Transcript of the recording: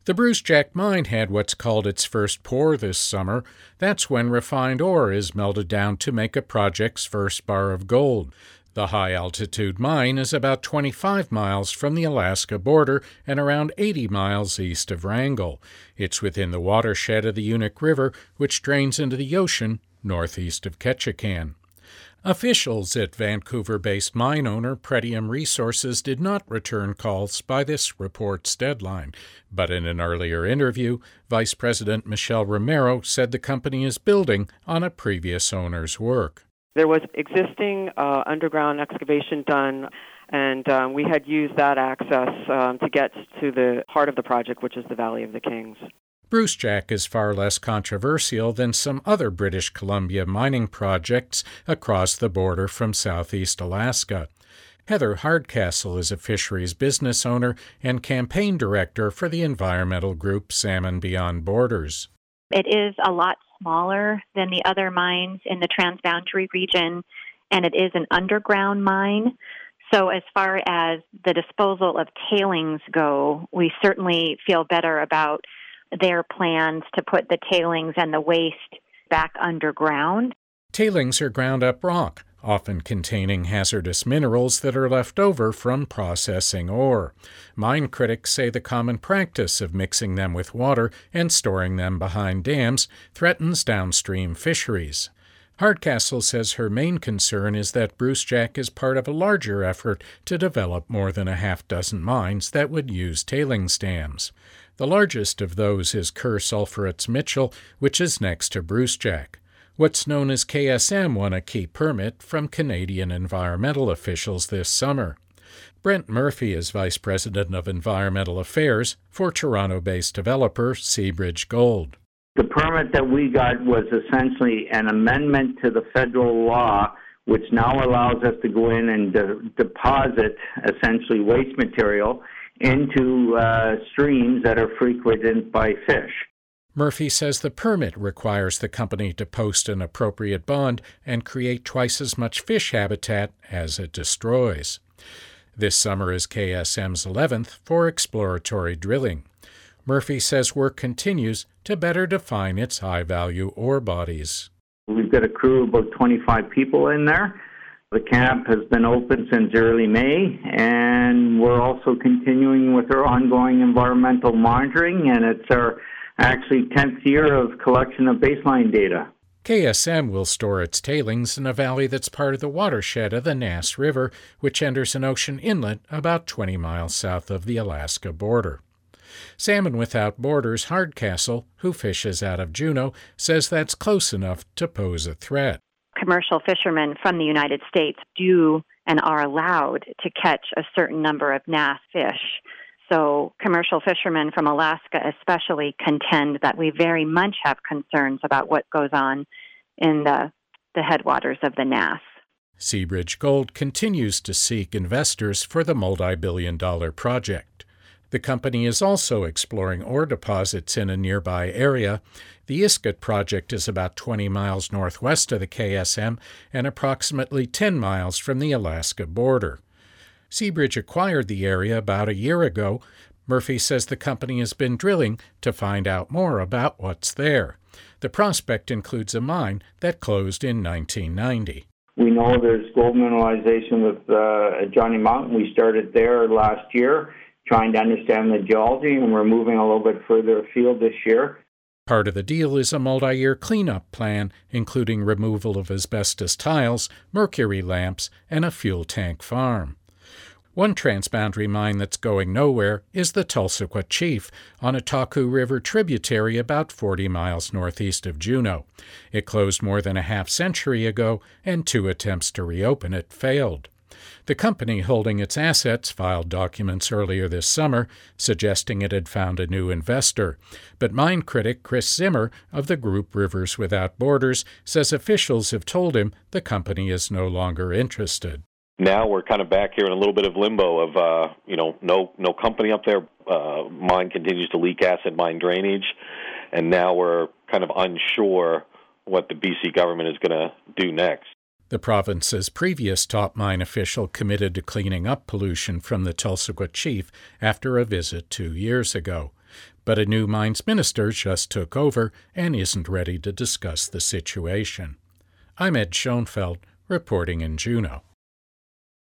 The Brucejack mine had what's called its first pour this summer. That's when refined ore is melted down to make a project's first bar of gold. The high-altitude mine is about 25 miles from the Alaska border and around 80 miles east of Wrangell. It's within the watershed of the Unuk River, which drains into the ocean northeast of Ketchikan. Officials at Vancouver-based mine owner Pretium Resources did not return calls by this report's deadline, but in an earlier interview, Vice President Michelle Romero said the company is building on a previous owner's work. There was existing underground excavation done, and we had used that access to get to the heart of the project, which is the Valley of the Kings. Brucejack is far less controversial than some other British Columbia mining projects across the border from southeast Alaska. Heather Hardcastle is a fisheries business owner and campaign director for the environmental group Salmon Beyond Borders. It is a lot smaller than the other mines in the Transboundary region, and it is an underground mine. So as far as the disposal of tailings go, we certainly feel better about their plans to put the tailings and the waste back underground. Tailings are ground-up rock, often containing hazardous minerals that are left over from processing ore. Mine critics say the common practice of mixing them with water and storing them behind dams threatens downstream fisheries. Hardcastle says her main concern is that Brucejack is part of a larger effort to develop more than a half-dozen mines that would use tailings dams. The largest of those is Kerr Sulphurates Mitchell, which is next to Brucejack. What's known as KSM won a key permit from Canadian environmental officials this summer. Brent Murphy is Vice President of Environmental Affairs for Toronto-based developer Seabridge Gold. The permit that we got was essentially an amendment to the federal law, which now allows us to go in and deposit essentially waste material into streams that are frequented by fish. Murphy says the permit requires the company to post an appropriate bond and create twice as much fish habitat as it destroys. This summer is KSM's 11th for exploratory drilling. Murphy says work continues to better define its high-value ore bodies. We've got a crew of about 25 people in there. The camp has been open since early May, and we're also continuing with our ongoing environmental monitoring, and it's our actually 10th year of collection of baseline data. KSM will store its tailings in a valley that's part of the watershed of the Nass River, which enters an ocean inlet about 20 miles south of the Alaska border. Salmon Without Borders Hardcastle, who fishes out of Juneau, says that's close enough to pose a threat. Commercial fishermen from the United States do and are allowed to catch a certain number of Nass fish. So commercial fishermen from Alaska especially contend that we very much have concerns about what goes on in the headwaters of the Nass. Seabridge Gold continues to seek investors for the multi-billion-dollar project. The company is also exploring ore deposits in a nearby area. The Iskut project is about 20 miles northwest of the KSM and approximately 10 miles from the Alaska border. Seabridge acquired the area about a year ago. Murphy says the company has been drilling to find out more about what's there. The prospect includes a mine that closed in 1990. We know there's gold mineralization with Johnny Mountain. We started there last year, trying to understand the geology, and we're moving a little bit further afield this year. Part of the deal is a multi-year cleanup plan, including removal of asbestos tiles, mercury lamps, and a fuel tank farm. One transboundary mine that's going nowhere is the Tulsiquat Chief, on a Taku River tributary about 40 miles northeast of Juneau. It closed more than a half-century ago, and 2 attempts to reopen it failed. The company holding its assets filed documents earlier this summer suggesting it had found a new investor. But mine critic Chris Zimmer of the group Rivers Without Borders says officials have told him the company is no longer interested. Now we're kind of back here in a little bit of limbo of, no company up there. Mine continues to leak acid mine drainage, and now we're kind of unsure what the BC government is going to do next. The province's previous top mine official committed to cleaning up pollution from the Tulsiquat Chief after a visit 2 years ago. But a new mines minister just took over and isn't ready to discuss the situation. I'm Ed Schoenfeld, reporting in Juneau.